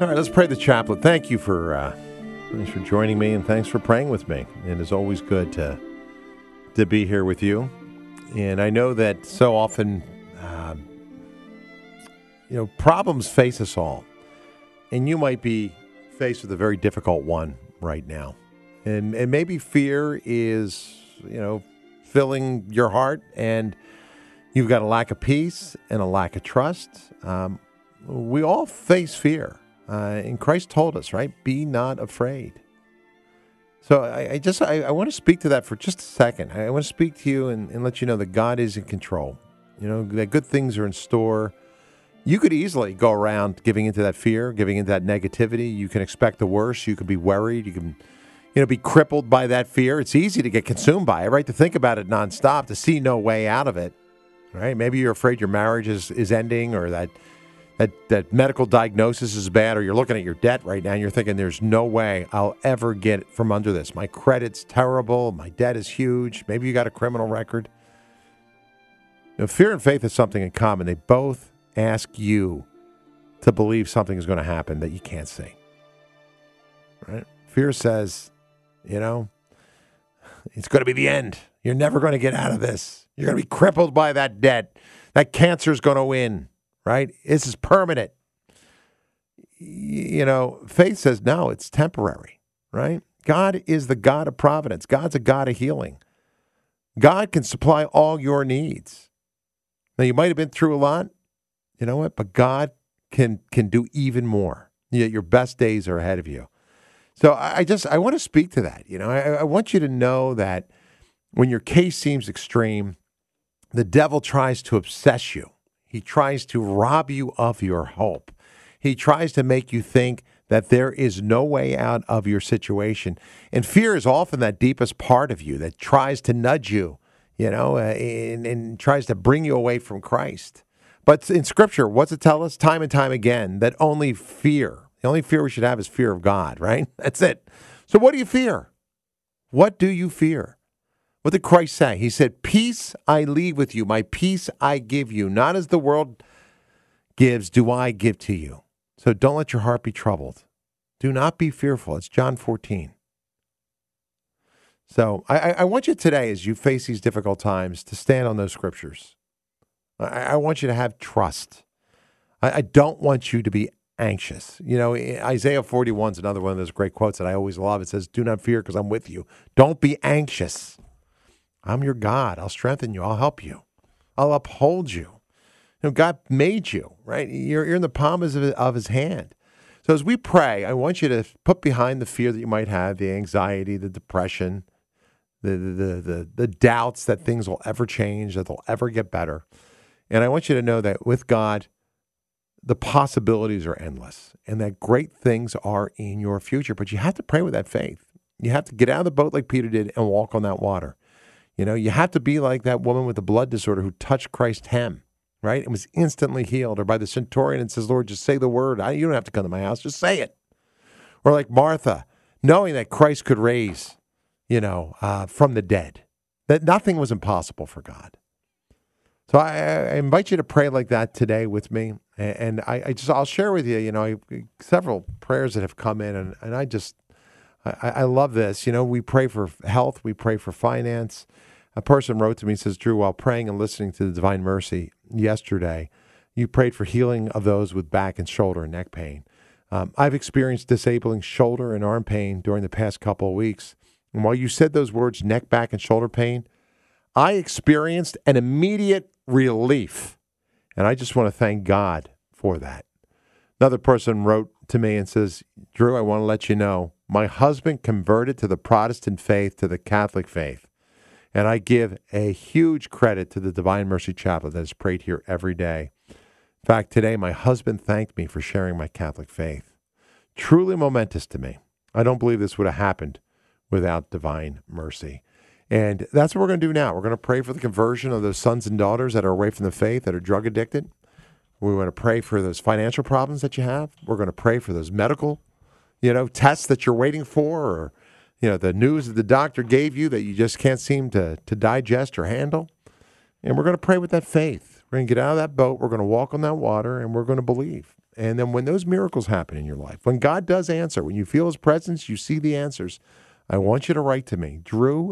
All right, let's pray the chaplet. Thanks for joining me, and thanks for praying with me. It is always good to be here with you. And I know that so often, problems face us all, and you might be faced with a very difficult one right now, and maybe fear is filling your heart, and you've got a lack of peace and a lack of trust. We all face fear. And Christ told us, right? Be not afraid. So I want to speak to that for just a second. I want to speak to you and let you know that God is in control. That good things are in store. You could easily go around giving into that fear, giving into that negativity. You can expect the worst. You could be worried. You can, be crippled by that fear. It's easy to get consumed by it, right? To think about it nonstop, to see no way out of it, right? Maybe you're afraid your marriage is ending, or that medical diagnosis is bad, or you're looking at your debt right now and you're thinking there's no way I'll ever get from under this. My credit's terrible. My debt is huge. Maybe you got a criminal record. Fear and faith is something in common. They both ask you to believe something is going to happen that you can't see. Right? Fear says, it's going to be the end. You're never going to get out of this. You're going to be crippled by that debt. That cancer's going to win. Right? This is permanent. Faith says, no, it's temporary, right? God is the God of providence. God's a God of healing. God can supply all your needs. Now, you might have been through a lot, but God can do even more. Your best days are ahead of you. So I want to speak to that. I want you to know that when your case seems extreme, the devil tries to obsess you. He tries to rob you of your hope. He tries to make you think that there is no way out of your situation. And fear is often that deepest part of you that tries to nudge you, and tries to bring you away from Christ. But in Scripture, what's it tell us time and time again? That the only fear we should have is fear of God, right? That's it. So what do you fear? What do you fear? What did Christ say? He said, peace I leave with you. My peace I give you. Not as the world gives, do I give to you. So don't let your heart be troubled. Do not be fearful. It's John 14. So I want you today, as you face these difficult times, to stand on those scriptures. I want you to have trust. I don't want you to be anxious. Isaiah 41 is another one of those great quotes that I always love. It says, do not fear because I'm with you. Don't be anxious. I'm your God. I'll strengthen you. I'll help you. I'll uphold you. God made you, right? You're in the palm of his hand. So as we pray, I want you to put behind the fear that you might have, the anxiety, the depression, the doubts that things will ever change, that they'll ever get better. And I want you to know that with God, the possibilities are endless and that great things are in your future. But you have to pray with that faith. You have to get out of the boat like Peter did and walk on that water. You have to be like that woman with the blood disorder who touched Christ's hem, right? And was instantly healed. Or by the centurion and says, Lord, just say the word. You don't have to come to my house. Just say it. Or like Martha, knowing that Christ could raise, from the dead. That nothing was impossible for God. So I invite you to pray like that today with me. And I'll share with you, several prayers that have come in. And I love this. We pray for health. We pray for finance. A person wrote to me and says, Drew, while praying and listening to the Divine Mercy yesterday, you prayed for healing of those with back and shoulder and neck pain. I've experienced disabling shoulder and arm pain during the past couple of weeks. And while you said those words, neck, back, and shoulder pain, I experienced an immediate relief. And I just want to thank God for that. Another person wrote to me and says, Drew, I want to let you know, my husband converted to the Protestant faith, to the Catholic faith. And I give a huge credit to the Divine Mercy Chaplet that is prayed here every day. In fact, today my husband thanked me for sharing my Catholic faith. Truly momentous to me. I don't believe this would have happened without Divine Mercy. And that's what we're going to do now. We're going to pray for the conversion of those sons and daughters that are away from the faith, that are drug addicted. We want to pray for those financial problems that you have. We're going to pray for those medical, tests that you're waiting for, or the news that the doctor gave you that you just can't seem to digest or handle. And we're going to pray with that faith. We're going to get out of that boat. We're going to walk on that water, and we're going to believe. And then when those miracles happen in your life, when God does answer, when you feel his presence, you see the answers, I want you to write to me,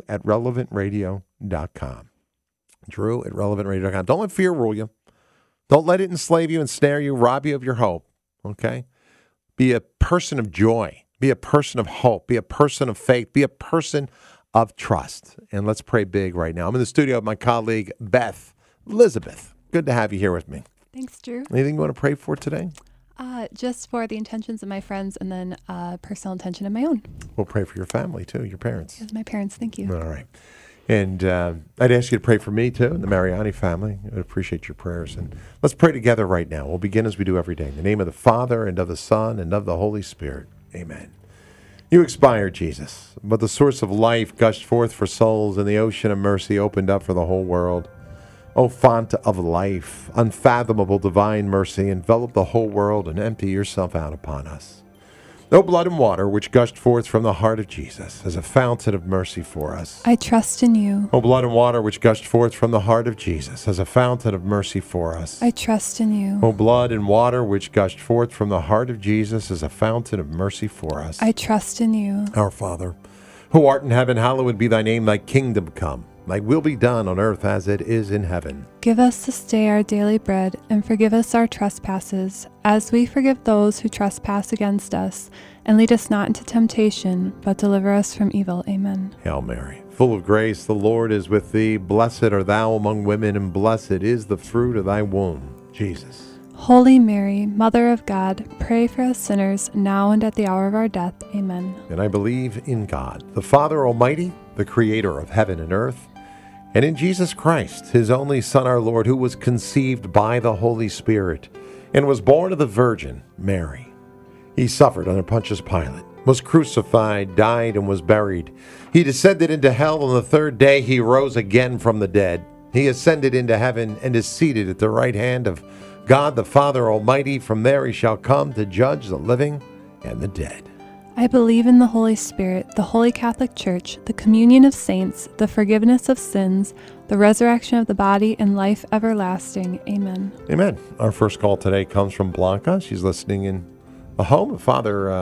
Drew@relevantradio.com. Drew@relevantradio.com. Don't let fear rule you. Don't let it enslave you, ensnare you, rob you of your hope, okay? Be a person of joy. Be a person of hope. Be a person of faith. Be a person of trust. And let's pray big right now. I'm in the studio with my colleague, Elizabeth. Good to have you here with me. Thanks, Drew. Anything you want to pray for today? Just for the intentions of my friends and then personal intention of my own. We'll pray for your family, too, your parents. Yes, my parents, thank you. All right. And I'd ask you to pray for me, too, and the Mariani family. I would appreciate your prayers. And let's pray together right now. We'll begin as we do every day. In the name of the Father, and of the Son, and of the Holy Spirit. Amen. You expired, Jesus, but the source of life gushed forth for souls, and the ocean of mercy opened up for the whole world. O font of life, unfathomable divine mercy, envelop the whole world and empty yourself out upon us. O blood and water, which gushed forth from the heart of Jesus as a fountain of mercy for us. I trust in you. O blood and water, which gushed forth from the heart of Jesus as a fountain of mercy for us. I trust in you. O blood and water, which gushed forth from the heart of Jesus as a fountain of mercy for us. I trust in you. Our Father, who art in heaven, hallowed be thy name, thy kingdom come. Thy will be done on earth as it is in heaven. Give us this day our daily bread, and forgive us our trespasses, as we forgive those who trespass against us. And lead us not into temptation, but deliver us from evil. Amen. Hail Mary, full of grace, the Lord is with thee. Blessed art thou among women, and blessed is the fruit of thy womb, Jesus. Holy Mary, Mother of God, pray for us sinners, now and at the hour of our death. Amen. And I believe in God, the Father Almighty, the Creator of heaven and earth, and in Jesus Christ, his only Son, our Lord, who was conceived by the Holy Spirit and was born of the Virgin Mary. He suffered under Pontius Pilate, was crucified, died, and was buried. He descended into hell. On the third day he rose again from the dead. He ascended into heaven and is seated at the right hand of God the Father Almighty. From there he shall come to judge the living and the dead. I believe in the Holy Spirit, the Holy Catholic Church, the communion of saints, the forgiveness of sins, the resurrection of the body, and life everlasting. Amen. Amen. Our first call today comes from Blanca. She's listening in a home of Father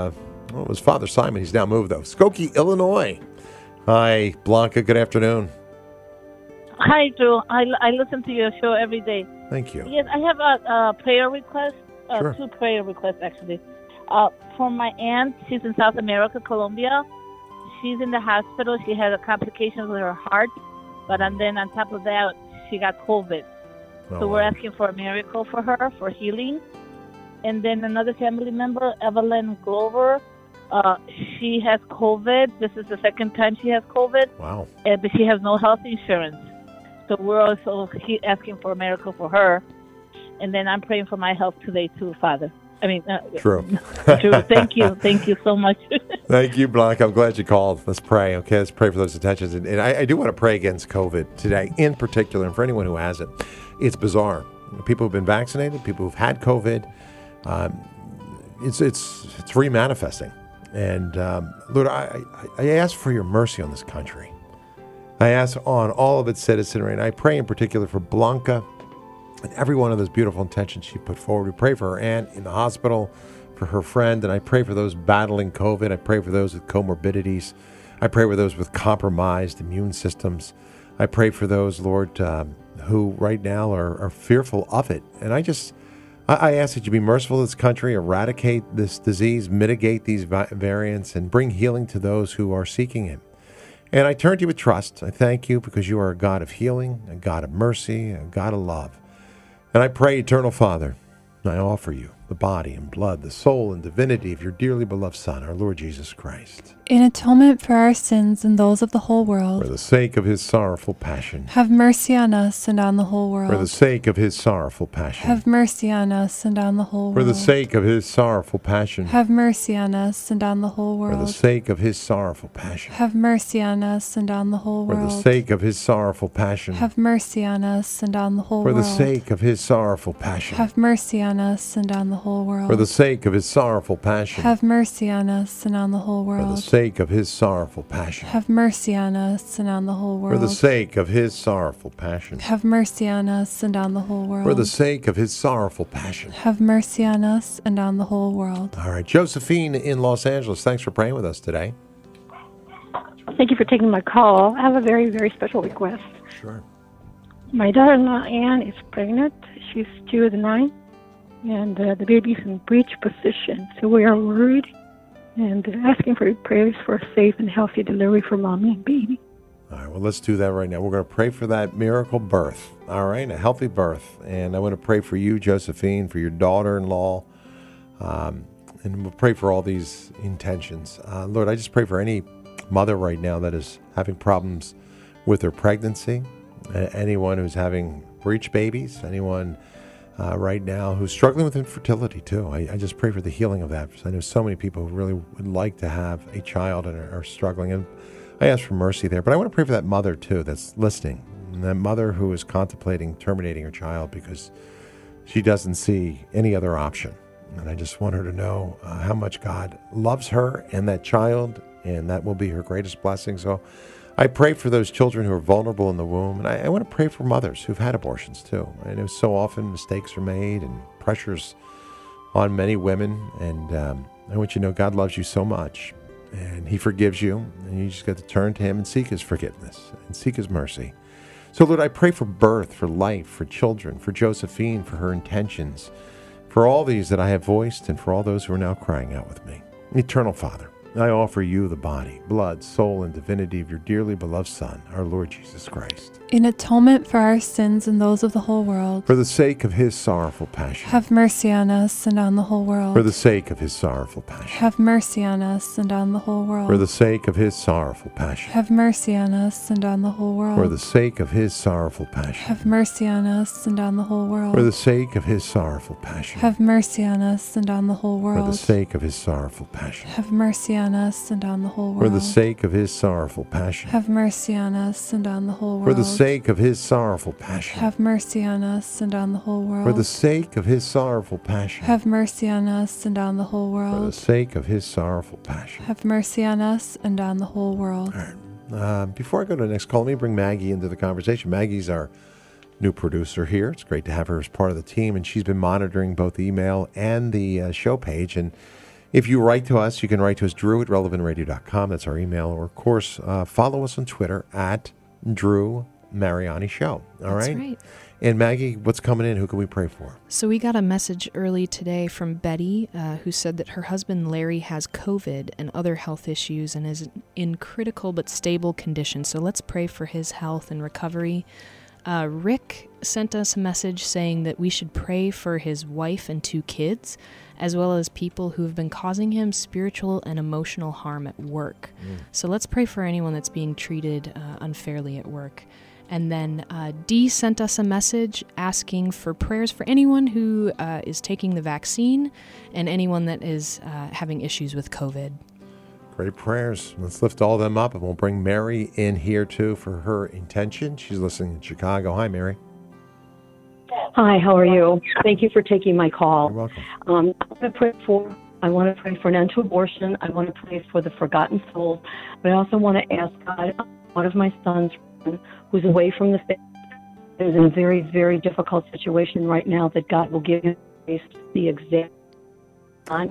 Simon. He's now moved, though. Skokie, Illinois. Hi, Blanca. Good afternoon. Hi, Drew. I listen to your show every day. Thank you. Yes, I have a prayer request, Sure. 2 prayer requests, actually. For my aunt, she's in South America, Colombia. She's in the hospital. She had a complication with her heart, and then on top of that, she got COVID. So we're asking for a miracle for her, for healing. And then another family member, Evelyn Glover, she has COVID. This is the second time she has COVID. Wow. But she has no health insurance. So we're also asking for a miracle for her. And then I'm praying for my health today, too, Father. True. True. Thank you. Thank you so much. Thank you, Blanca. I'm glad you called. Let's pray. Okay, let's pray for those intentions. And I do want to pray against COVID today in particular, and for anyone who has it. It's bizarre. People who've been vaccinated, people who've had COVID, it's re-manifesting. And Lord, I ask for your mercy on this country. I ask on all of its citizenry, and I pray in particular for Blanca and every one of those beautiful intentions she put forward. We pray for her aunt in the hospital, for her friend, and I pray for those battling COVID. I pray for those with comorbidities. I pray for those with compromised immune systems. I pray for those, Lord, who right now are fearful of it. And I ask that you be merciful to this country, eradicate this disease, mitigate these variants, and bring healing to those who are seeking it. And I turn to you with trust. I thank you because you are a God of healing, a God of mercy, a God of love. And I pray, Eternal Father, I offer you the body and blood, the soul and divinity of your dearly beloved Son, our Lord Jesus Christ. In atonement for our sins and those of the whole world, For the sake of his sorrowful passion. have mercy on us and on the whole world. For the sake of his sorrowful passion. Have mercy on us and on the whole For world. the sake of his sorrowful passion. Have mercy on us and on the whole For world. the sake of his sorrowful passion. Have mercy on us and on the whole For world. the sake of his sorrowful passion. Have mercy on us and on the whole For world. the sake of his sorrowful passion. Have mercy on us and on the whole world. For the sake of his sorrowful passion. Have mercy on us and on the whole For the world. sake of his sorrowful passion. Have mercy on us and on the whole world. For the sake of his sorrowful passion. Have mercy on us and on the whole world. For the sake of his sorrowful passion. Have mercy on us and on the whole world. All right. Josephine in Los Angeles, thanks for praying with us today. Thank you for taking my call. I have a very, very special request. Sure. My daughter-in-law, Ann, is pregnant. She's due at 9, and the baby's in breech position. So we are worried and asking for your prayers for a safe and healthy delivery for mommy and baby. All right, well, let's do that right now. We're going to pray for that miracle birth, all right, a healthy birth. And I want to pray for you, Josephine, for your daughter-in-law, and we'll pray for all these intentions. Lord, I just pray for any mother right now that is having problems with their pregnancy, anyone who's having breech babies, anyone right now who's struggling with infertility too. I just pray for the healing of that, because I know so many people who really would like to have a child and are struggling, and I ask for mercy there. But I want to pray for that mother too that's listening, and that mother who is contemplating terminating her child because she doesn't see any other option. And I just want her to know how much God loves her and that child, and that will be her greatest blessing. So I pray for those children who are vulnerable in the womb, and I want to pray for mothers who've had abortions too. I know so often mistakes are made and pressures on many women, and I want you to know God loves you so much, and he forgives you, and you just got to turn to him and seek his forgiveness and seek his mercy. So Lord, I pray for birth, for life, for children, for Josephine, for her intentions, for all these that I have voiced, and for all those who are now crying out with me. Eternal Father, I offer you the body, blood, soul, and divinity of your dearly beloved Son, our Lord Jesus Christ. In atonement for our sins and those of the whole world. For the sake of his sorrowful passion. Have mercy on us and on the whole world. For the sake of his sorrowful passion. Have mercy on us and on the whole world. For the sake of his sorrowful passion. Have mercy on us and on the whole world. For the sake of his sorrowful passion. Have mercy on us and on the whole world. For the sake of his sorrowful passion. Have mercy on us and on the whole world. For the sake of his sorrowful passion. Have mercy on us and on the whole world. For the sake of his sorrowful passion. Have mercy on us and on the whole world. For the sake of his sorrowful passion. Have mercy on us and on the whole world. For the sake of his sorrowful passion. Have mercy on us and on the whole For the world. sake of his sorrowful passion. Have mercy on us and on the whole world. All right. Before I go to the next call, let me bring Maggie into the conversation. Maggie's our new producer here. It's great to have her as part of the team, and she's been monitoring both the email and the show page. And if you write to us, you can write to us, drew@relevantradio.com. That's our email. Or, of course, follow us on Twitter at Drew Mariani Show. All That's right? right. And Maggie, what's coming in? Who can we pray for? So we got a message early today from Betty, who said that her husband Larry has COVID and other health issues and is in critical but stable condition. So let's pray for his health and recovery. Rick sent us a message saying that we should pray for his wife and 2 kids, as well as people who have been causing him spiritual and emotional harm at work. So let's pray for anyone that's being treated unfairly at work. And then Dee sent us a message asking for prayers for anyone who is taking the vaccine and anyone that is having issues with COVID. Great prayers. Let's lift all of them up, and we'll bring Mary in here, too, for her intention. She's listening in Chicago. Hi, Mary. Hi, how are you? Thank you for taking my call. You're welcome. I want to pray for an end to abortion. I want to pray for the forgotten souls. But I also want to ask God, one of my sons who's away from the family, is in a very, very difficult situation right now, that God will give him grace to see exactly on.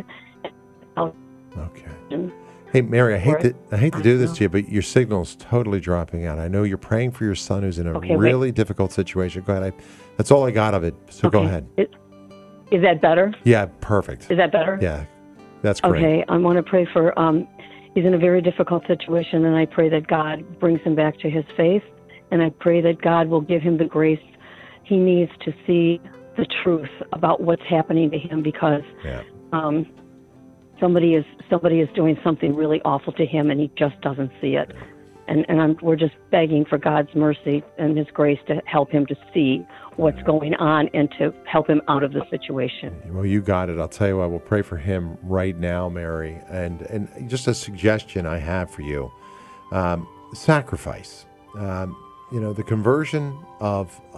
Okay. Hey, Mary, I hate to do this to you, but your signal's totally dropping out. I know you're praying for your son who's in a really difficult situation. Go ahead. That's all I got of it, so go ahead. Is that better? Yeah, perfect. Is that better? Yeah, that's great. Okay, I want to pray for, he's in a very difficult situation, and I pray that God brings him back to his faith, and I pray that God will give him the grace he needs to see the truth about what's happening to him, because somebody is doing something really awful to him, and he just doesn't see it. And we're just begging for God's mercy and his grace to help him to see what's going on and to help him out of the situation. Well, you got it. I'll tell you what, we'll pray for him right now, Mary. And just a suggestion I have for you, sacrifice. The conversion of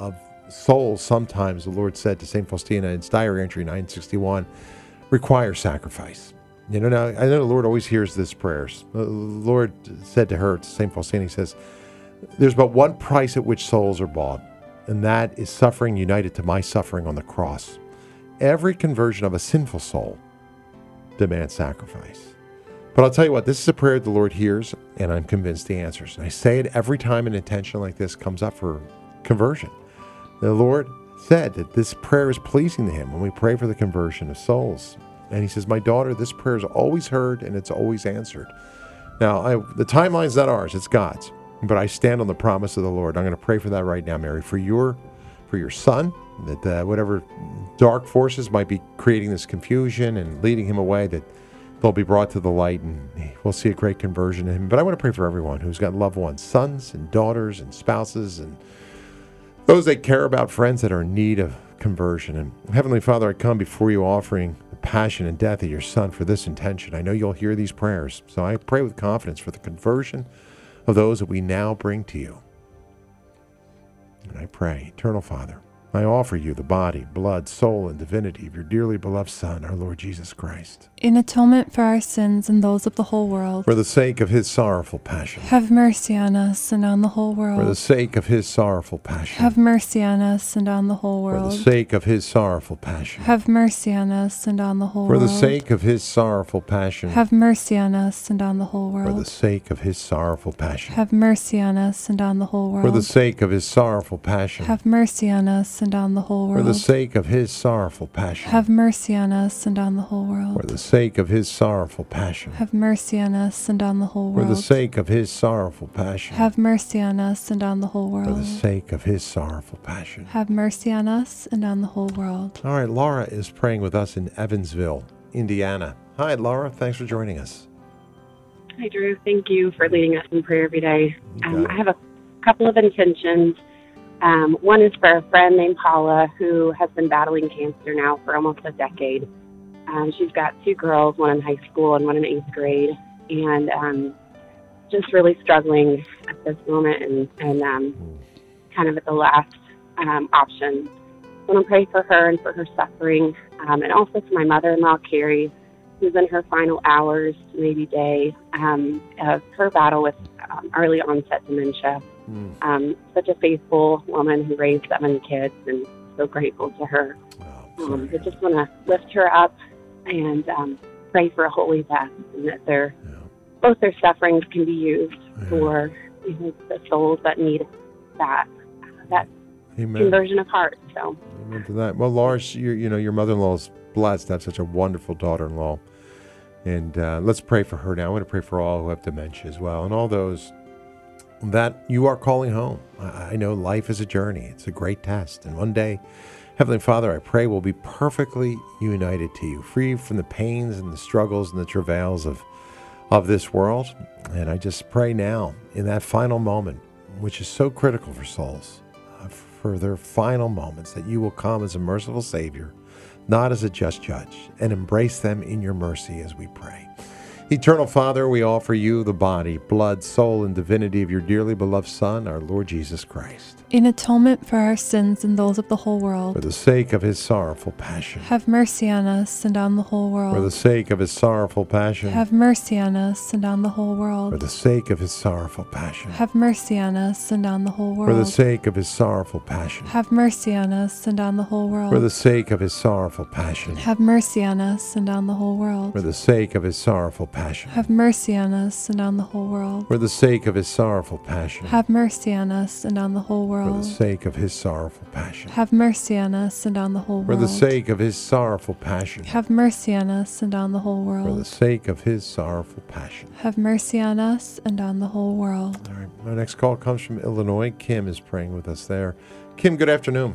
souls sometimes, the Lord said to St. Faustina in its diary entry 961, require sacrifice. You know, now I know the Lord always hears this prayers. The Lord said to her, to St. Faustina, he says, there's but one price at which souls are bought, and that is suffering united to my suffering on the cross. Every conversion of a sinful soul demands sacrifice. But I'll tell you what, this is a prayer the Lord hears, and I'm convinced he answers. And I say it every time an intention like this comes up for conversion. The Lord said that this prayer is pleasing to him when we pray for the conversion of souls. And he says, my daughter, this prayer is always heard and it's always answered. Now, the timeline's not ours, it's God's. But I stand on the promise of the Lord. I'm going to pray for that right now, Mary, for your son, that whatever dark forces might be creating this confusion and leading him away, that they'll be brought to the light and we'll see a great conversion in him. But I want to pray for everyone who's got loved ones, sons and daughters and spouses and those they care about, friends that are in need of conversion. And Heavenly Father, I come before you offering the passion and death of your Son for this intention. I know you'll hear these prayers, so I pray with confidence for the conversion of those that we now bring to you. And I pray, Eternal Father, I offer you the body, blood, soul, and divinity of your dearly beloved Son, our Lord Jesus Christ, in atonement for our sins and those of the whole world. for the sake of his sorrowful passion. Have mercy on us and on the whole world. For the sake of his sorrowful passion. Have mercy on us and on the whole For world. the sake of his sorrowful passion. Have mercy on us and on the whole For world. the sake of his sorrowful passion. Have mercy on us and on the whole For the world. sake of his sorrowful passion. Have mercy on us and on the whole world. For the sake of his sorrowful passion. Have mercy on us and on the whole world. For the sake of his sorrowful passion. Have mercy on us and on the whole world. For the sake of his sorrowful passion. Have mercy on us and on the whole For world. the sake of his sorrowful passion. Have mercy on us and on the whole For the world. sake of his sorrowful passion. Have mercy on us and on the whole world. All right, Laura is praying with us in Evansville, Indiana. Hi, Laura. Thanks for joining us. Hi, Drew. Thank you for leading us in prayer every day. Okay. I have a couple of intentions. One is for a friend named Paula who has been battling cancer now for almost a decade. She's got two girls, one in high school and one in 8th grade, and just really struggling at this moment and kind of at the last option. I want to pray for her and for her suffering, and also for my mother-in-law, Carrie, who's in her final hours, maybe day, of her battle with early onset dementia. Such a faithful woman who raised 7 kids, and so grateful to her. Wow, I just want to lift her up and pray for a holy death, and that both their sufferings can be used for the souls that need that Amen. conversion of heart. So, Amen to that. Well, Laura, your mother-in-law is blessed to have such a wonderful daughter-in-law. And let's pray for her now. I want to pray for all who have dementia as well, and all those that you are calling home. I know life is a journey. It's a great test. And one day, Heavenly Father, I pray we'll be perfectly united to you, free from the pains and the struggles and the travails of this world. And I just pray now, in that final moment, which is so critical for souls, for their final moments, that you will come as a merciful Savior, not as a just judge, and embrace them in your mercy as we pray. Eternal Father, we offer you the body, blood, soul, and divinity of your dearly beloved Son, our Lord Jesus Christ, in atonement for our sins and those of the whole world. for the sake of his sorrowful passion. Have mercy on us and on the whole world. For the sake of his sorrowful passion. Have mercy on us and on the whole For world. the sake of his sorrowful passion. Have mercy on us and on the whole For the world. sake of his sorrowful passion. Have mercy on us and on the whole world. For the sake of his sorrowful passion. Have mercy on us and on the whole world. For the sake of his sorrowful passion. Have mercy on us and on the whole world. For the sake of his sorrowful passion. Have mercy on us and on the whole For the world. sake of his sorrowful passion. Have mercy on us and on the whole For world. the sake of his sorrowful passion. Have mercy on us and on the whole For the world. sake of his sorrowful passion. Have mercy on us and on the whole world. All right. Our next call comes from Illinois. Kim is praying with us there. Kim, good afternoon.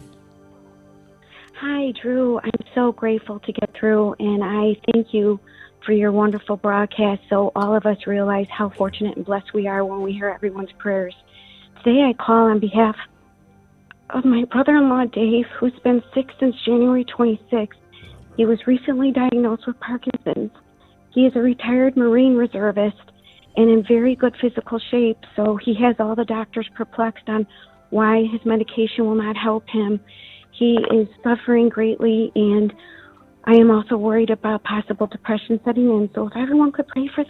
Hi, Drew. I'm so grateful to get through, and I thank you for your wonderful broadcast so all of us realize how fortunate and blessed we are when we hear everyone's prayers. Today I call on behalf of my brother-in-law, Dave, who's been sick since January 26th. He was recently diagnosed with Parkinson's. He is a retired Marine reservist and in very good physical shape, so he has all the doctors perplexed on why his medication will not help him. He is suffering greatly, and I am also worried about possible depression setting in. So if everyone could pray for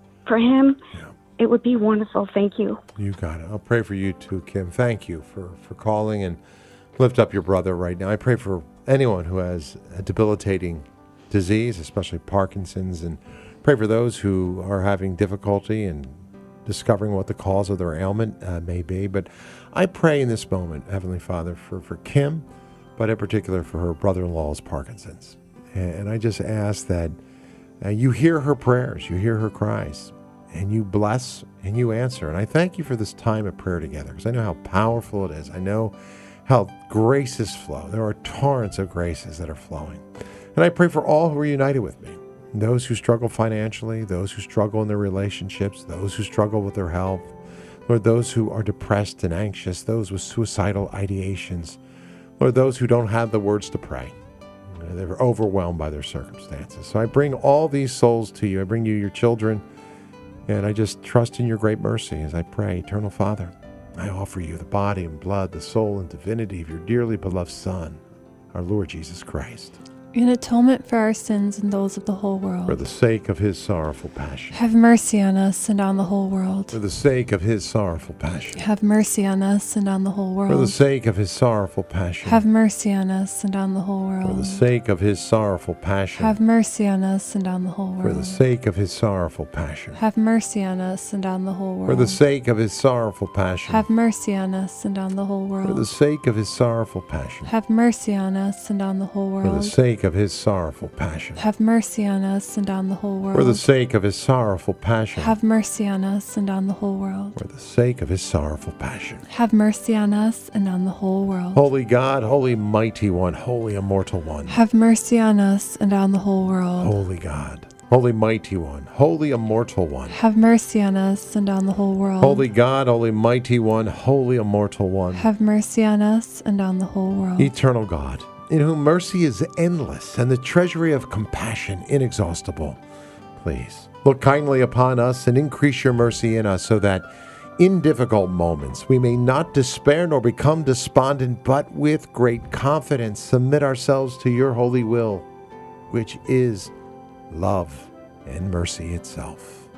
him, it would be wonderful. Thank you. You got it. I'll pray for you too, Kim. Thank you for calling and lift up your brother right now. I pray for anyone who has a debilitating disease, especially Parkinson's, and pray for those who are having difficulty in discovering what the cause of their ailment may be. But I pray in this moment, Heavenly Father, for Kim, but in particular for her brother-in-law's Parkinson's. And I just ask that you hear her prayers, you hear her cries, and you bless and you answer. And I thank you for this time of prayer together, because I know how powerful it is. I know how graces flow. There are torrents of graces that are flowing. And I pray for all who are united with me, those who struggle financially, those who struggle in their relationships, those who struggle with their health, Lord, those who are depressed and anxious, those with suicidal ideations, Lord, those who don't have the words to pray. They're overwhelmed by their circumstances. So I bring all these souls to you. I bring you your children, and I just trust in your great mercy as I pray. Eternal Father, I offer you the body and blood, the soul and divinity of your dearly beloved Son, our Lord Jesus Christ. In atonement for our sins and those of the whole world. For the sake of his sorrowful passion. Have mercy on us and on the whole world. For the sake of his sorrowful passion. Have mercy on us and on the whole world. For the sake of his sorrowful passion. Have mercy on us and on the whole world. For the sake of his sorrowful passion. Have mercy on us and on the whole world. For the sake of his sorrowful passion. Have mercy on us and on the whole world. For the sake of his sorrowful passion. Have mercy on us and on the whole world. For the sake of his sorrowful passion. Have mercy on us and on the whole world. For the sake of his sorrowful passion. Have mercy on us and on the whole world. For the sake of his sorrowful passion. Have mercy on us and on the whole world. For the sake of his sorrowful passion. Have mercy on us and on the whole world. Holy God, holy mighty one, holy immortal one. Have mercy on us and on the whole world. Holy God, holy mighty one, holy immortal one. Have mercy on us and on the whole world. Holy God, holy mighty one, holy immortal one. Have mercy on us and on the whole world. Eternal God, in whom mercy is endless and the treasury of compassion inexhaustible, please look kindly upon us and increase your mercy in us, so that in difficult moments we may not despair nor become despondent, but with great confidence submit ourselves to your holy will, which is love and mercy itself.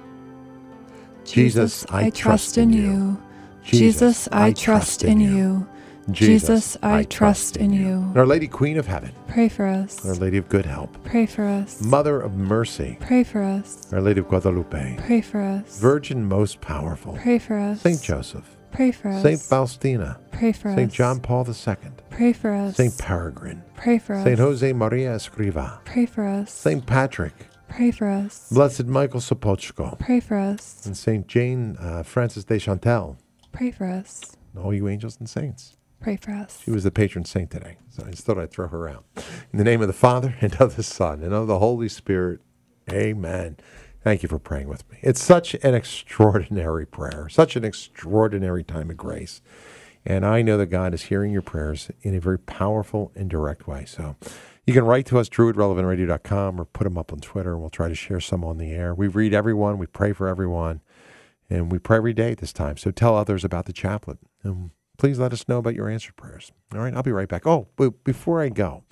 Jesus, I trust in you. Jesus, I trust in you. Jesus, I trust in you. Our Lady Queen of Heaven, pray for us. Our Lady of Good Help, pray for us. Mother of Mercy, pray for us. Our Lady of Guadalupe, pray for us. Virgin most powerful, pray for us. Saint Joseph, pray for us. Saint Faustina, pray for us. Saint John Paul II, pray for us. Saint Peregrine, pray for us. Saint Jose Maria Escriva, pray for us. Saint Patrick, pray for us. Blessed Michael Sopochko, pray for us. And Saint Jane Frances de Chantal, pray for us. And all you angels and saints, pray for us. She was the patron saint today, so I just thought I'd throw her out. In the name of the Father, and of the Son, and of the Holy Spirit, amen. Thank you for praying with me. It's such an extraordinary prayer, such an extraordinary time of grace. And I know that God is hearing your prayers in a very powerful and direct way. So you can write to us, drew@relevantradio.com, or put them up on Twitter, and we'll try to share some on the air. We read everyone, we pray for everyone, and we pray every day at this time. So tell others about the chaplet. And please let us know about your answered prayers. All right, I'll be right back. Oh, but before I go,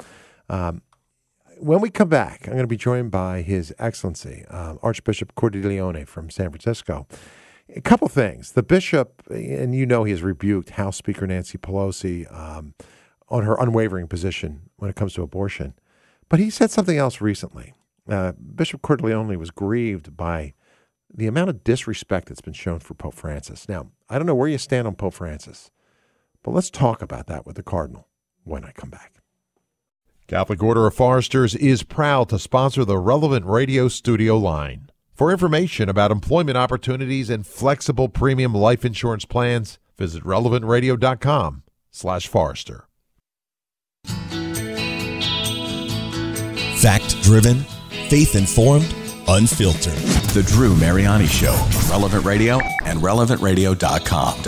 when we come back, I'm going to be joined by His Excellency, Archbishop Cordileone from San Francisco. A couple things. The bishop, and you know he has rebuked House Speaker Nancy Pelosi on her unwavering position when it comes to abortion. But he said something else recently. Bishop Cordileone was grieved by the amount of disrespect that's been shown for Pope Francis. Now, I don't know where you stand on Pope Francis, but let's talk about that with the Cardinal when I come back. Catholic Order of Foresters is proud to sponsor the Relevant Radio studio line. For information about employment opportunities and flexible premium life insurance plans, visit relevantradio.com/Forester. Fact-driven, faith-informed, unfiltered. The Drew Mariani Show, Relevant Radio and relevantradio.com.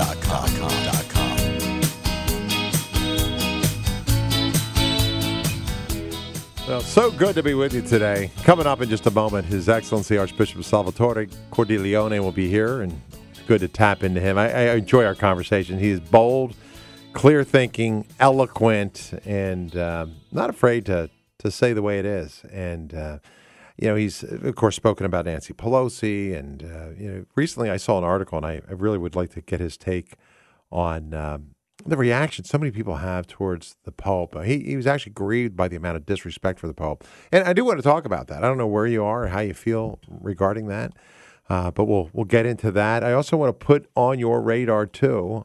Well, so good to be with you today. Coming up in just a moment, His Excellency Archbishop Salvatore Cordileone will be here, and it's good to tap into him. I enjoy our conversation. He is bold, clear thinking, eloquent, and not afraid to say the way it is. And, he's, of course, spoken about Nancy Pelosi. And, recently I saw an article, and I really would like to get his take on the reaction so many people have towards the Pope. He was actually grieved by the amount of disrespect for the Pope. And I do want to talk about that. I don't know where you are or how you feel regarding that. But we'll get into that. I also want to put on your radar, too,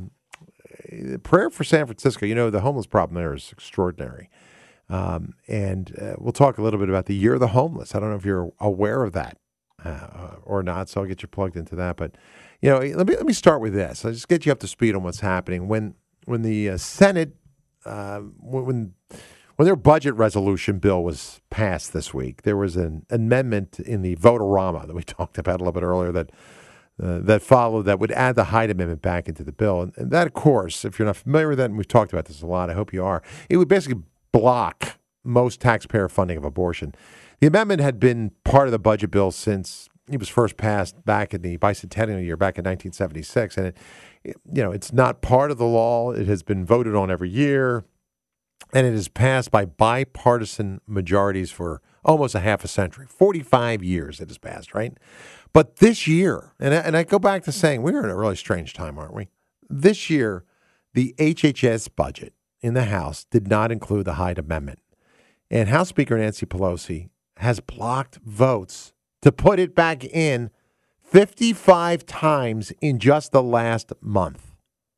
prayer for San Francisco. The homeless problem there is extraordinary. And we'll talk a little bit about the Year of the Homeless. I don't know if you're aware of that or not, so I'll get you plugged into that. But, let me start with this. I'll just get you up to speed on what's happening. When the Senate, when their budget resolution bill was passed this week, there was an amendment in the Vote-A-Rama that we talked about a little bit earlier that followed that would add the Hyde Amendment back into the bill. And that, of course, if you're not familiar with that, and we've talked about this a lot, I hope you are, it would basically block most taxpayer funding of abortion. The amendment had been part of the budget bill since it was first passed back in the bicentennial year, back in 1976. And, it's not part of the law. It has been voted on every year. And it is passed by bipartisan majorities for almost a half a century, 45 years it has passed, right? But this year, and I go back to saying we're in a really strange time, aren't we? This year, the HHS budget in the House did not include the Hyde Amendment. And House Speaker Nancy Pelosi has blocked votes to put it back in 55 times in just the last month.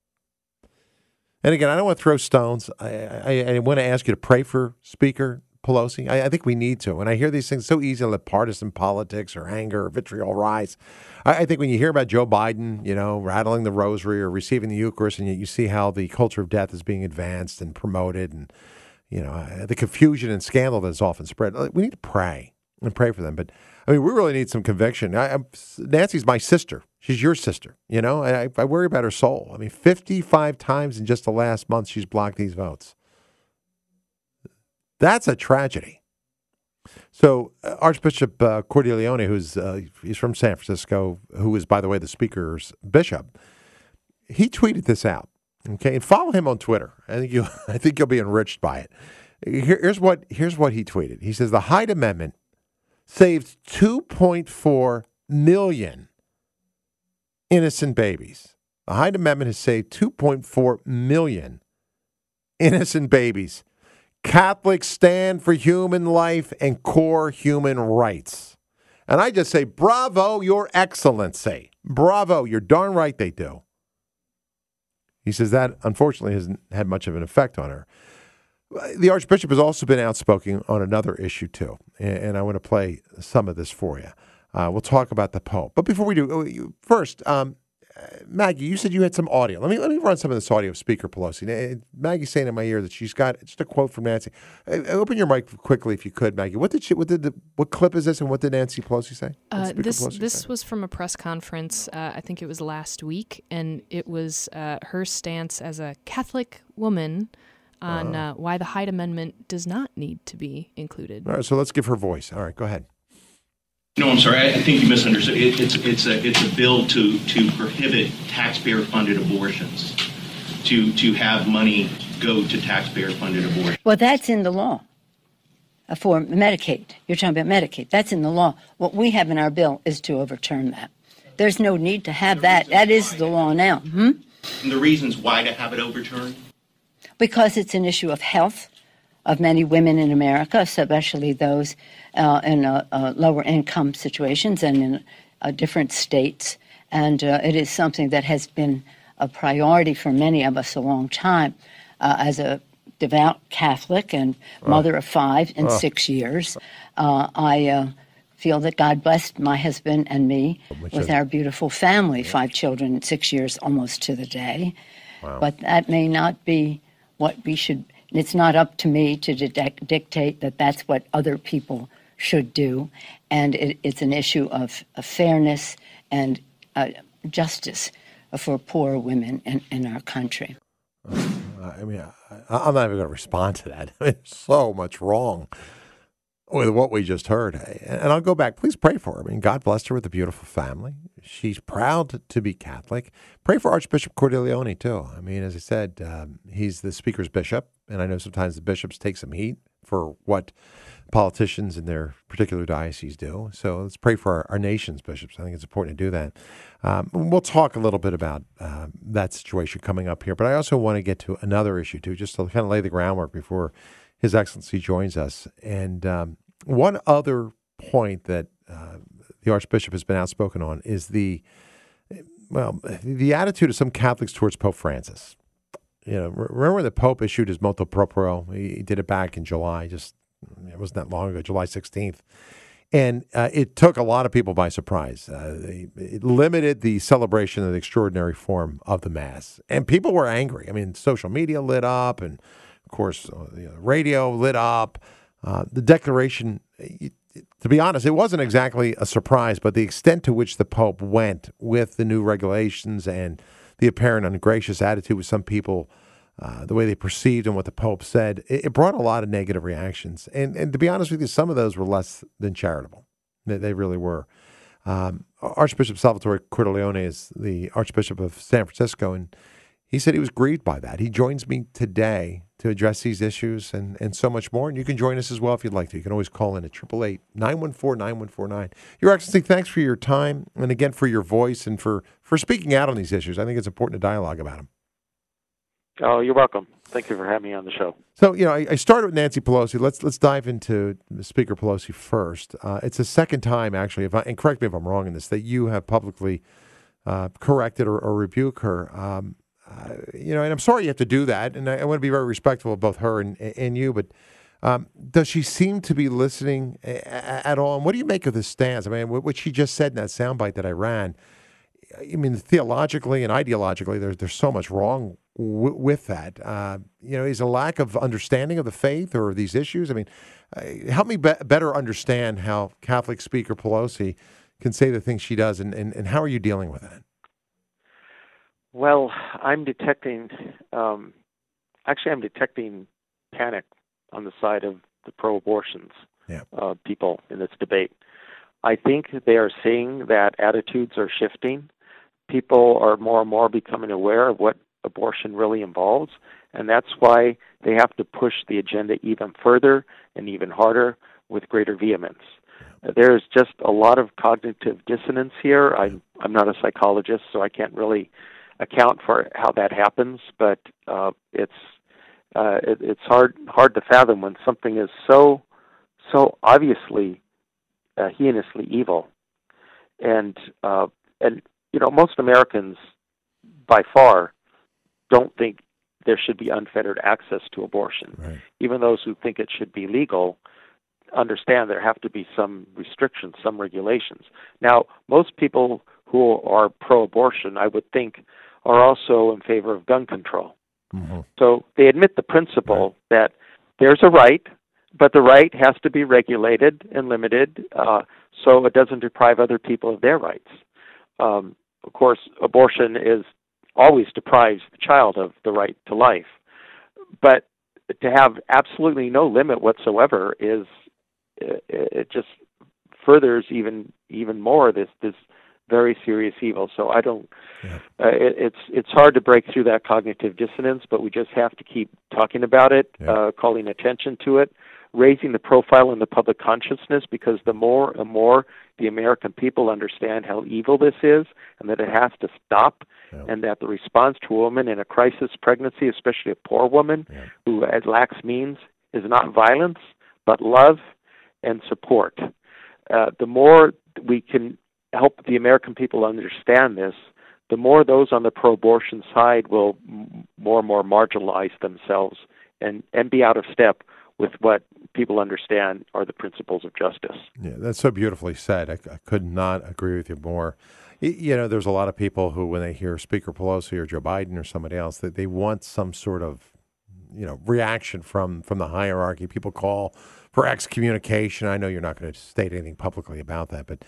And again, I don't want to throw stones. I want to ask you to pray for Speaker Pelosi. I think we need to. And I hear these things so easy to let partisan politics or anger or vitriol rise. I think when you hear about Joe Biden, rattling the rosary or receiving the Eucharist, and you see how the culture of death is being advanced and promoted, and the confusion and scandal that is often spread, we need to pray and pray for them. But we really need some conviction. Nancy's my sister. She's your sister. I worry about her soul. 55 times in just the last month, she's blocked these votes. That's a tragedy. So Archbishop Cordileone, he's from San Francisco, who is, by the way, the Speaker's bishop, he tweeted this out. Okay, and follow him on Twitter. I think you'll be enriched by it. Here's what he tweeted. He says the Hyde Amendment saved 2.4 million innocent babies. The Hyde Amendment has saved 2.4 million innocent babies. Catholics stand for human life and core human rights. And I just say, bravo, Your Excellency. Bravo, you're darn right they do. He says that, unfortunately, hasn't had much of an effect on her. The Archbishop has also been outspoken on another issue, too. And I want to play some of this for you. We'll talk about the Pope. But before we do, first, Maggie, you said you had some audio. Let me run some of this audio of Speaker Pelosi. Maggie's saying in my ear that she's got just a quote from Nancy. Open your mic quickly if you could, Maggie. What clip is this, and what did Nancy Pelosi say? This was from a press conference. I think it was last week, and it was her stance as a Catholic woman on why the Hyde Amendment does not need to be included. All right, so let's give her voice. All right, go ahead. No, I'm sorry. I think you misunderstood. It's a bill to prohibit taxpayer-funded abortions, to have money go to taxpayer-funded abortions. Well, that's in the law for Medicaid. You're talking about Medicaid. That's in the law. What we have in our bill is to overturn that. There's no need to have that. That is the law now. And the reasons why to have it overturned? Because it's an issue of health of many women in America, especially those in lower income situations and in different states. And it is something that has been a priority for many of us a long time. As a devout Catholic and mother of 5 in 6 years, I feel that God blessed my husband and me with our beautiful family, 5 children, 6 years almost to the day. Wow. But that may not be what we should. It's not up to me to dictate that that's what other people should do. And it's an issue of fairness and justice for poor women in our country. I'm not even going to respond to that. There's so much wrong with what we just heard. And I'll go back. Please pray for her. I mean, God blessed her with a beautiful family. She's proud to be Catholic. Pray for Archbishop Cordileone, too. I mean, as I said, he's the speaker's bishop, and I know sometimes the bishops take some heat for what politicians in their particular diocese do. So let's pray for our nation's bishops. I think it's important to do that. We'll talk a little bit about that situation coming up here, but I also want to get to another issue, too, just to kind of lay the groundwork before His Excellency joins us. And one other point that the Archbishop has been outspoken on is the attitude of some Catholics towards Pope Francis. You know, remember when the Pope issued his motu proprio? He did it back in July, it wasn't that long ago, July 16th. And it took a lot of people by surprise. It limited the celebration of the extraordinary form of the Mass. And people were angry. I mean, social media lit up, and, of course, radio lit up. The declaration, to be honest, it wasn't exactly a surprise, but the extent to which the Pope went with the new regulations and the apparent ungracious attitude with some people, the way they perceived and what the Pope said, it brought a lot of negative reactions. And to be honest with you, some of those were less than charitable. They really were. Archbishop Salvatore Cordileone is the Archbishop of San Francisco, and he said he was grieved by that. He joins me today to address these issues and so much more. And you can join us as well if you'd like to. You can always call in at 888-914-9149. Your Excellency, thanks for your time and, again, for your voice and for speaking out on these issues. I think it's important to dialogue about them. Oh, you're welcome. Thank you for having me on the show. So, I started with Nancy Pelosi. Let's dive into Speaker Pelosi first. It's the second time, actually, and correct me if I'm wrong in this, that you have publicly corrected or rebuked her. And I'm sorry you have to do that, and I want to be very respectful of both her and you, but does she seem to be listening at all? And what do you make of this stance? I mean, what she just said in that soundbite that I ran, I mean, theologically and ideologically, there's so much wrong with that. Is a lack of understanding of the faith or these issues? I mean, help me better understand how Catholic Speaker Pelosi can say the things she does, and how are you dealing with that? Well, I'm detecting panic on the side of the pro-abortions people in this debate. I think they are seeing that attitudes are shifting. People are more and more becoming aware of what abortion really involves, and that's why they have to push the agenda even further and even harder with greater vehemence. There's just a lot of cognitive dissonance here. I'm not a psychologist, so I can't really account for how that happens, but it's hard to fathom when something is so obviously heinously evil, and most Americans by far don't think there should be unfettered access to abortion. Right. Even those who think it should be legal understand there have to be some restrictions, some regulations. Now, most people who are pro-abortion, I would think, are also in favor of gun control. Mm-hmm. So they admit the principle that there's a right, but the right has to be regulated and limited so it doesn't deprive other people of their rights. Of course, abortion always deprives the child of the right to life. But to have absolutely no limit whatsoever it just furthers even more this very serious evil. So I don't. Yeah. It's hard to break through that cognitive dissonance, but we just have to keep talking about it, calling attention to it, raising the profile in the public consciousness, because the more and more the American people understand how evil this is and that it has to stop, and that the response to a woman in a crisis pregnancy, especially a poor woman who lacks means, is not violence, but love and support. The more we can help the American people understand this, the more those on the pro-abortion side will more and more marginalize themselves and be out of step with what people understand are the principles of justice. Yeah, that's so beautifully said. I could not agree with you more. There's a lot of people who, when they hear Speaker Pelosi or Joe Biden or somebody else, that they want some sort of, reaction from the hierarchy. People call for excommunication. I know you're not going to state anything publicly about that, but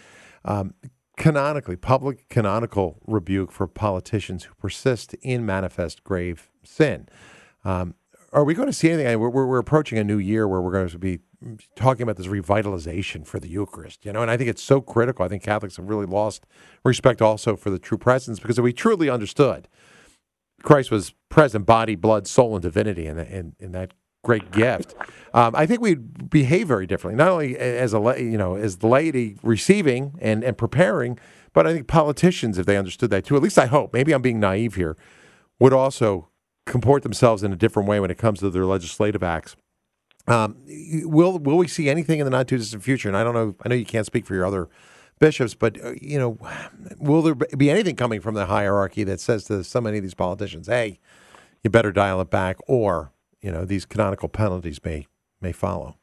public canonical rebuke for politicians who persist in manifest grave sin. Are we going to see anything? We're approaching a new year where we're going to be talking about this revitalization for the Eucharist, and I think it's so critical. I think Catholics have really lost respect also for the true presence, because if we truly understood Christ was present, body, blood, soul, and divinity in that great gift, I think we'd behave very differently. Not only as as the laity receiving and preparing, but I think politicians, if they understood that too, at least I hope, maybe I'm being naive here, would also comport themselves in a different way when it comes to their legislative acts. Will we see anything in the not too distant future? And I don't know. I know you can't speak for your other bishops, but will there be anything coming from the hierarchy that says to so many of these politicians, "Hey, you better dial it back," or these canonical penalties may follow?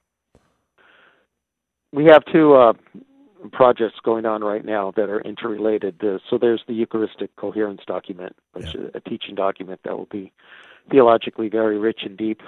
We have two projects going on right now that are interrelated. So there's the Eucharistic Coherence document, which is a teaching document that will be theologically very rich and deep.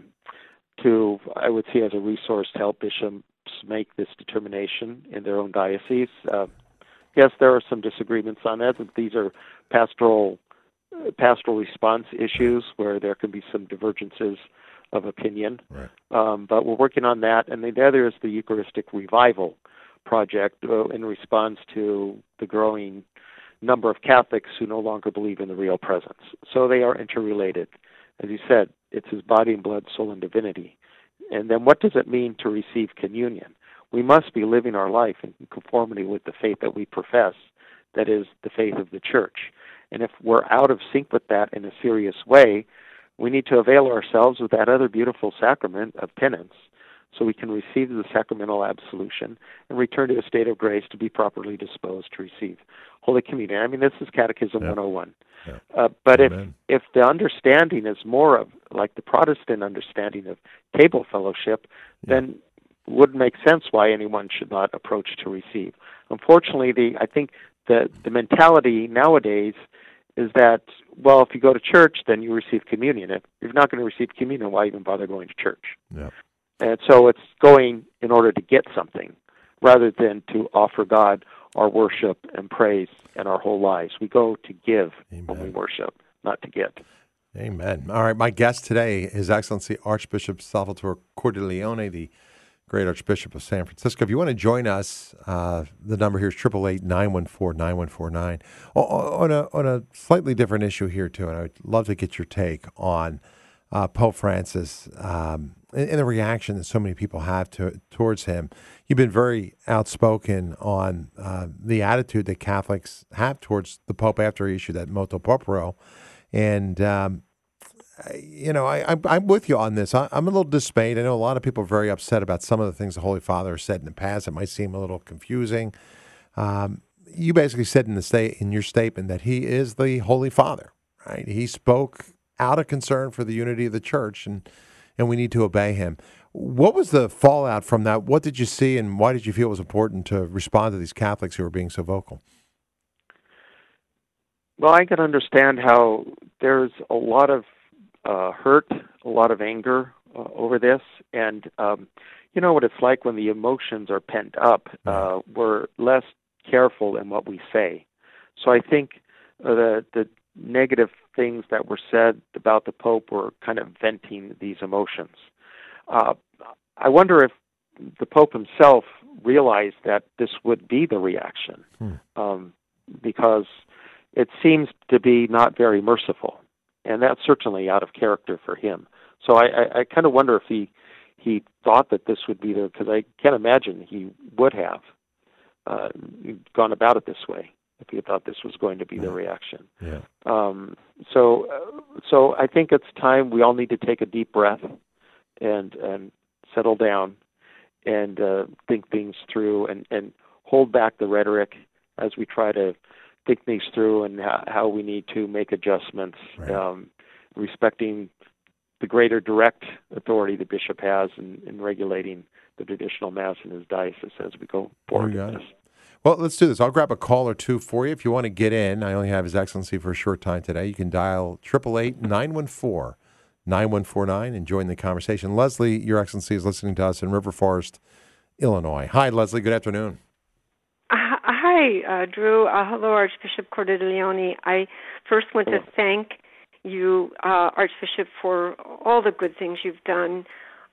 I would see as a resource to help bishops make this determination in their own diocese. Yes, there are some disagreements on that. These are pastoral response issues where there can be some divergences of opinion. Right. But we're working on that. And the other is the Eucharistic Revival project in response to the growing number of Catholics who no longer believe in the real presence. So they are interrelated. As you said, it's his body and blood, soul, and divinity. And then what does it mean to receive communion? We must be living our life in conformity with the faith that we profess, that is the faith of the Church. And if we're out of sync with that in a serious way, we need to avail ourselves of that other beautiful sacrament of penance so we can receive the sacramental absolution and return to a state of grace to be properly disposed to receive Holy Communion. I mean, this is Catechism 101. Yeah. But Amen. if the understanding is more of like the Protestant understanding of table fellowship, then it wouldn't make sense why anyone should not approach to receive. Unfortunately, I think the mentality nowadays is that, well, if you go to church, then you receive communion. If you're not going to receive communion, why even bother going to church? Yeah. And so it's going in order to get something rather than to offer God our worship and praise and our whole lives. We go to give when we worship, not to get. Amen. All right, my guest today, His Excellency Archbishop Salvatore Cordileone, the great Archbishop of San Francisco. If you want to join us, the number here is 888-914-9149. On a slightly different issue here, too, and I'd love to get your take on Pope Francis and the reaction that so many people have towards him. You've been very outspoken on the attitude that Catholics have towards the Pope after he issued that motu proprio. And, I'm with you on this. I'm a little dismayed. I know a lot of people are very upset about some of the things the Holy Father has said in the past. It might seem a little confusing. You basically said in your statement that he is the Holy Father, right? He spoke out of concern for the unity of the Church, and we need to obey him. What was the fallout from that? What did you see, and why did you feel it was important to respond to these Catholics who were being so vocal? Well, I can understand how there's a lot of hurt, a lot of anger over this, and you know what it's like when the emotions are pent up. We're less careful in what we say. So I think the negative things that were said about the Pope were kind of venting these emotions. I wonder if the Pope himself realized that this would be the reaction, because it seems to be not very merciful, and that's certainly out of character for him. So I kind of wonder if he thought that this would be because I can't imagine he would have gone about it this way if he thought this was going to be the reaction. Yeah. So I think it's time we all need to take a deep breath and settle down and think things through and hold back the rhetoric as we try to think things through and how we need to make adjustments, respecting the greater direct authority the bishop has in regulating the traditional Mass in his diocese as we go forward with this. Well, let's do this. I'll grab a call or two for you. If you want to get in, I only have His Excellency for a short time today. You can dial 888-914-9149 and join the conversation. Leslie, Your Excellency, is listening to us in River Forest, Illinois. Hi, Leslie. Good afternoon. Hi, Drew. Hello, Archbishop Cordileone. I first want to thank you, Archbishop, for all the good things you've done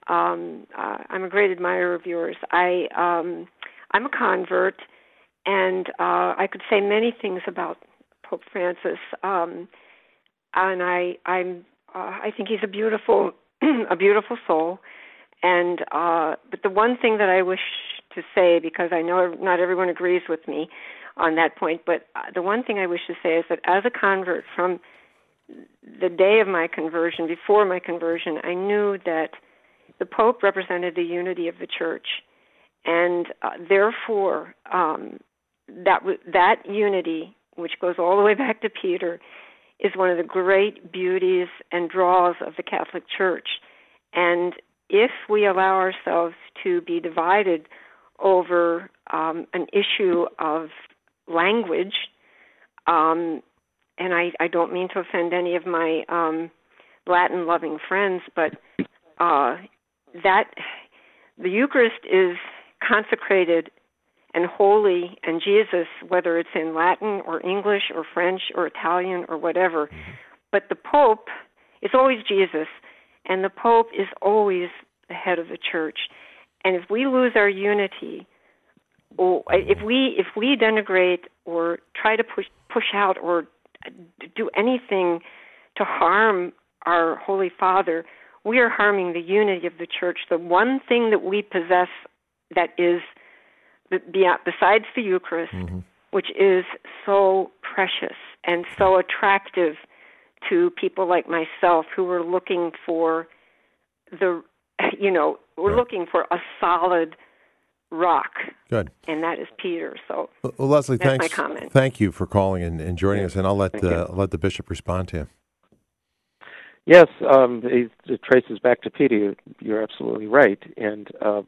I'm a great admirer of yours. I'm a convert, and I could say many things about Pope Francis. And I think he's a beautiful soul. And but the one thing that I wish to say, because I know not everyone agrees with me on that point, but the one thing I wish to say is that as a convert, from the day of my conversion, before my conversion, I knew that the Pope represented the unity of the Church, and therefore that unity, which goes all the way back to Peter, is one of the great beauties and draws of the Catholic Church. And if we allow ourselves to be divided over an issue of language, and I don't mean to offend any of my Latin-loving friends, but that the Eucharist is consecrated and holy, and Jesus, whether it's in Latin or English or French or Italian or whatever, but the Pope is always Jesus, and the Pope is always the head of the Church. And if we lose our unity, or if we denigrate or try to push out or do anything to harm our Holy Father, we are harming the unity of the Church. The one thing that we possess that is, besides the Eucharist, which is so precious and so attractive to people like myself who are looking for we're looking for a solid rock. Good. And that is Peter. So, well, Leslie, that's thanks. my comment. Thank you for calling and joining us, and I'll let the bishop respond to you. Yes, it traces back to Peter. You're absolutely right, and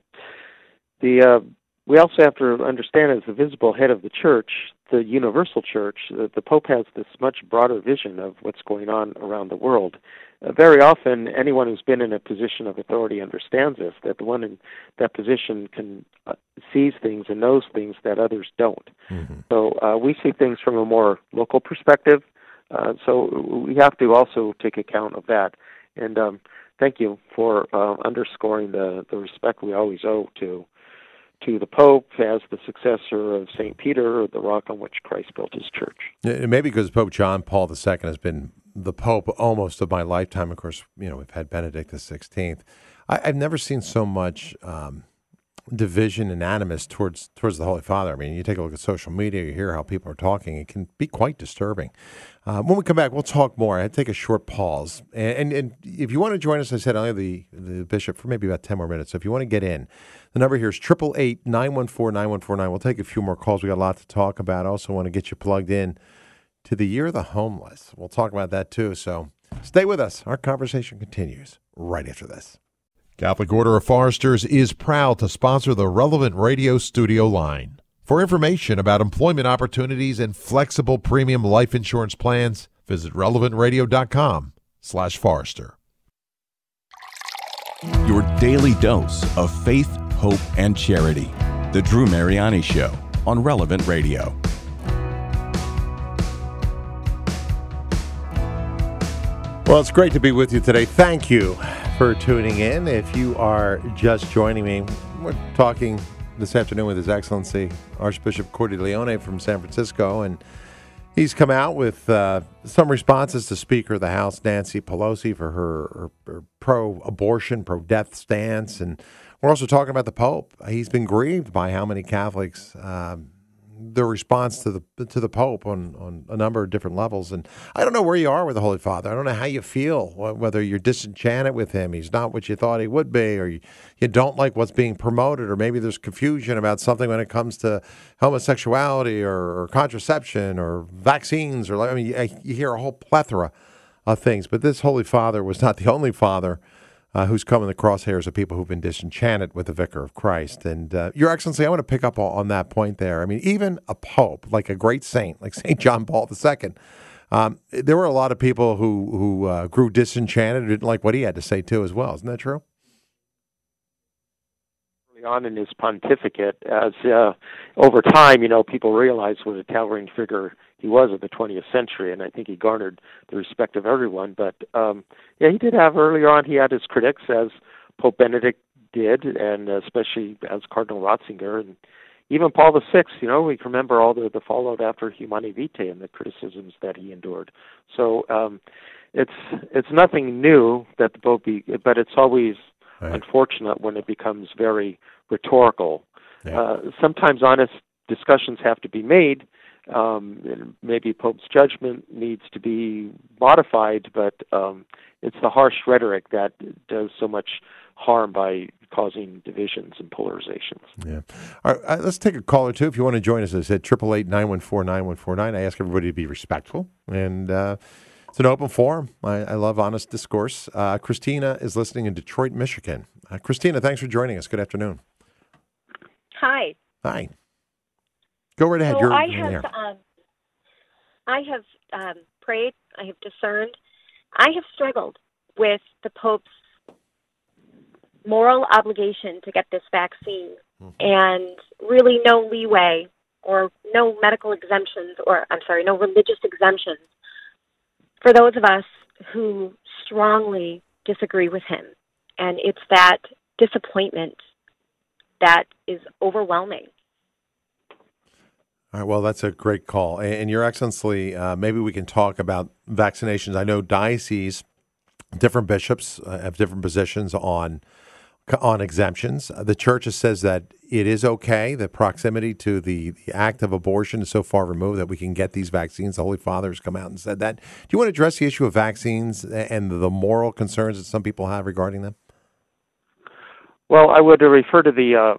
we also have to understand, as the visible head of the Church, the universal Church, the Pope has this much broader vision of what's going on around the world. Very often, anyone who's been in a position of authority understands this, that the one in that position can sees things and knows things that others don't. So we see things from a more local perspective, so we have to also take account of that. And thank you for underscoring the respect we always owe to the Pope as the successor of St. Peter, the rock on which Christ built his church. It may be because Pope John Paul II has been the Pope almost of my lifetime. Of course, we've had Benedict XVI. I've never seen so much division and animus towards the Holy Father. I mean, you take a look at social media, you hear how people are talking. It can be quite disturbing. When we come back, we'll talk more. I had to take a short pause. And if you want to join us, I said I have the bishop for maybe about 10 more minutes. So if you want to get in, the number here is 888-914-9149. We'll take a few more calls. We got a lot to talk about. I also want to get you plugged in to the Year of the Homeless. We'll talk about that too. So stay with us. Our conversation continues right after this. Catholic Order of Foresters is proud to sponsor the Relevant Radio studio line. For information about employment opportunities and flexible premium life insurance plans, visit relevantradio.com/Forester. Your daily dose of faith, hope, and charity. The Drew Mariani Show on Relevant Radio. Well, it's great to be with you today. Thank you for tuning in. If you are just joining me, we're talking this afternoon with His Excellency Archbishop Cordileone from San Francisco, and he's come out with some responses to Speaker of the House Nancy Pelosi for her pro-abortion, pro-death stance, and we're also talking about the Pope. He's been grieved by how many Catholics their response to the Pope on a number of different levels. And I don't know where you are with the Holy Father. I don't know how you feel, whether you're disenchanted with him, he's not what you thought he would be, or you don't like what's being promoted, or maybe there's confusion about something when it comes to homosexuality or contraception or vaccines. Or you hear a whole plethora of things. But this Holy Father was not the only father who's come in the crosshairs of people who've been disenchanted with the Vicar of Christ. And Your Excellency, I want to pick up on that point there. I mean, even a pope, like a great saint, like St. John Paul II, there were a lot of people who grew disenchanted, who didn't like what he had to say too as well. Isn't that true? Early on in his pontificate, as over time, people realized what a towering figure he was of the 20th century, and I think he garnered the respect of everyone. But he did have earlier on, he had his critics, as Pope Benedict did, and especially as Cardinal Ratzinger, and even Paul VI. We can remember all the fallout after Humanae Vitae and the criticisms that he endured. So it's nothing new that the Pope but it's always unfortunate when it becomes very rhetorical. Yeah. Sometimes honest discussions have to be made. And maybe Pope's judgment needs to be modified, but it's the harsh rhetoric that does so much harm by causing divisions and polarizations. Yeah. All right, let's take a call or two. If you want to join us, I said 888-914-9149. I ask everybody to be respectful, and it's an open forum. I love honest discourse. Christina is listening in Detroit, Michigan. Christina, thanks for joining us. Good afternoon. Hi. Hi. Go right ahead. So You're I in have, there. I have prayed. I have discerned. I have struggled with the Pope's moral obligation to get this vaccine, and really no leeway or no medical exemptions, no religious exemptions for those of us who strongly disagree with him. And it's that disappointment that is overwhelming. All right, well, that's a great call. And Your Excellency, maybe we can talk about vaccinations. I know dioceses, different bishops have different positions on exemptions. The church says that it is okay, the proximity to the act of abortion is so far removed that we can get these vaccines. The Holy Father has come out and said that. Do you want to address the issue of vaccines and the moral concerns that some people have regarding them? Well, I would refer to the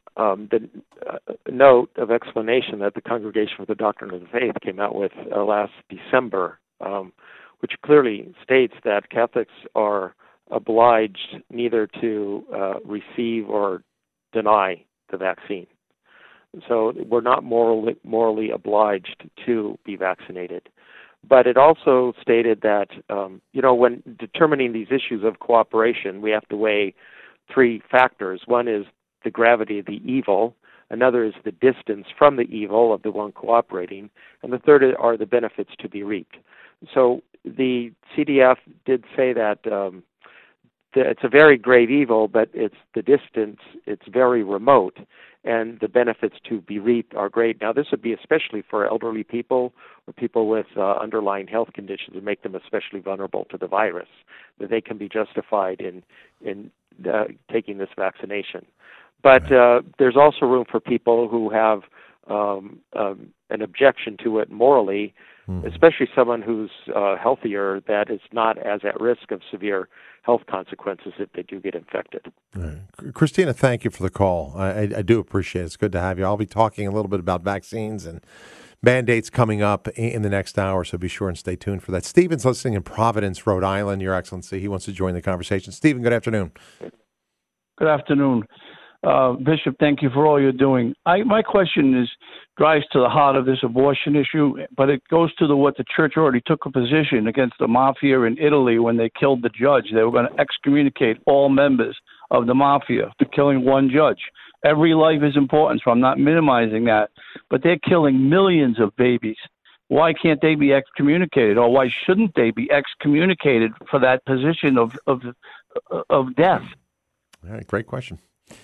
note of explanation that the Congregation for the Doctrine of the Faith came out with last December, which clearly states that Catholics are obliged neither to receive or deny the vaccine. So we're not morally obliged to be vaccinated. But it also stated that, when determining these issues of cooperation, we have to weigh three factors. One is the gravity of the evil, another is the distance from the evil of the one cooperating, and the third are the benefits to be reaped. So the CDF did say that it's a very grave evil, but it's the distance, it's very remote, and the benefits to be reaped are great. Now, this would be especially for elderly people or people with underlying health conditions that make them especially vulnerable to the virus, that they can be justified in taking this vaccination. But there's also room for people who have an objection to it morally, especially someone who's healthier that is not as at risk of severe health consequences if they do get infected. Right. Christina, thank you for the call. I do appreciate it. It's good to have you. I'll be talking a little bit about vaccines and mandates coming up in the next hour, so be sure and stay tuned for that. Stephen's listening in Providence, Rhode Island, Your Excellency. He wants to join the conversation. Stephen, good afternoon. Good afternoon. Bishop, thank you for all you're doing. My question drives to the heart of this abortion issue, but it goes to what the church already took a position against the mafia in Italy when they killed the judge. They were going to excommunicate all members of the mafia for killing one judge. Every life is important, so I'm not minimizing that, but they're killing millions of babies. Why can't they be excommunicated, or why shouldn't they be excommunicated for that position of death? All right, great question.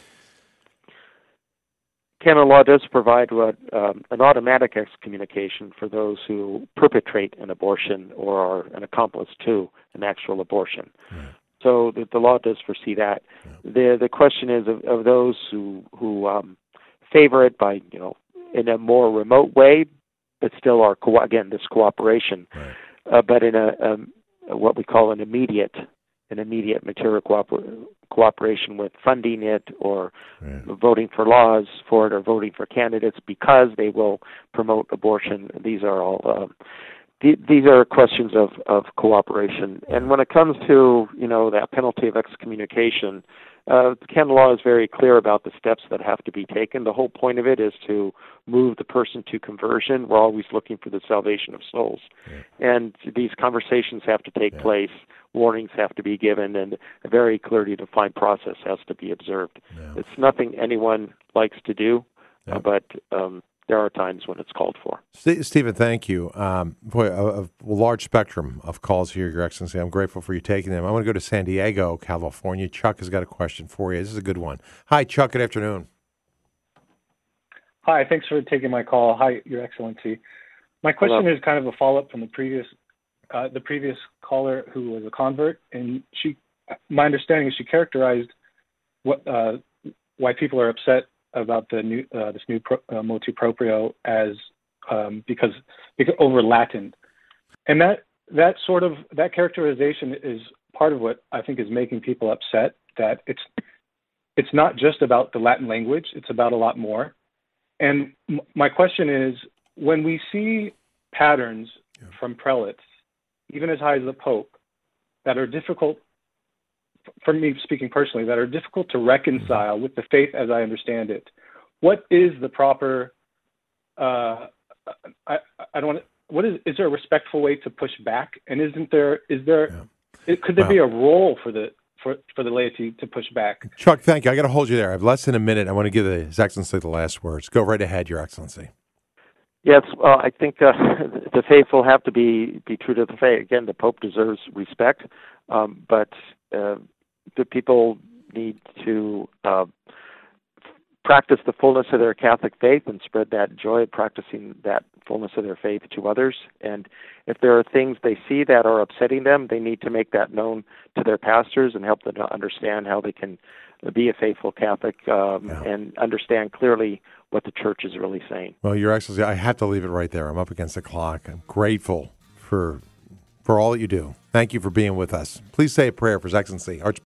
Canon law does provide an automatic excommunication for those who perpetrate an abortion or are an accomplice to an actual abortion. Right. So the law does foresee that. Yeah. The question is of those who favor it by in a more remote way, but still are this cooperation, right. But in a what we call an immediate material cooperation with funding it or voting for laws for it or voting for candidates because they will promote abortion. These are all these are questions of cooperation. And when it comes to that penalty of excommunication, canon law is very clear about the steps that have to be taken. The whole point of it is to move the person to conversion. We're always looking for the salvation of souls. Yeah. And these conversations have to take place. Warnings have to be given, and a very clearly defined process has to be observed. Yeah. It's nothing anyone likes to do, but there are times when it's called for. Stephen, thank you. Boy, a large spectrum of calls here, Your Excellency. I'm grateful for you taking them. I want to go to San Diego, California. Chuck has got a question for you. This is a good one. Hi, Chuck. Good afternoon. Hi, thanks for taking my call. Hi, Your Excellency. My question is kind of a follow-up from the previous caller who was a convert, and my understanding is she characterized why people are upset about this new motu proprio as because over Latin, and that characterization is part of what I think is making people upset. That it's not just about the Latin language; it's about a lot more. And my question is, when we see patterns from prelates, even as high as the Pope, that are difficult, for me speaking personally, that are difficult to reconcile with the faith as I understand it, what is the proper, is there a respectful way to push back? And could there be a role for the laity to push back? Chuck, thank you. I got to hold you there. I have less than a minute. I want to give His Excellency the last words. Go right ahead, Your Excellency. Yes, well, I think the faithful have to be true to the faith. Again, the Pope deserves respect, but the people need to practice the fullness of their Catholic faith and spread that joy of practicing that fullness of their faith to others. And if there are things they see that are upsetting them, they need to make that known to their pastors and help them to understand how they can be a faithful Catholic and understand clearly what the Church is really saying. Well, Your Excellency, I have to leave it right there. I'm up against the clock. I'm grateful for all that you do. Thank you for being with us. Please say a prayer for His Excellency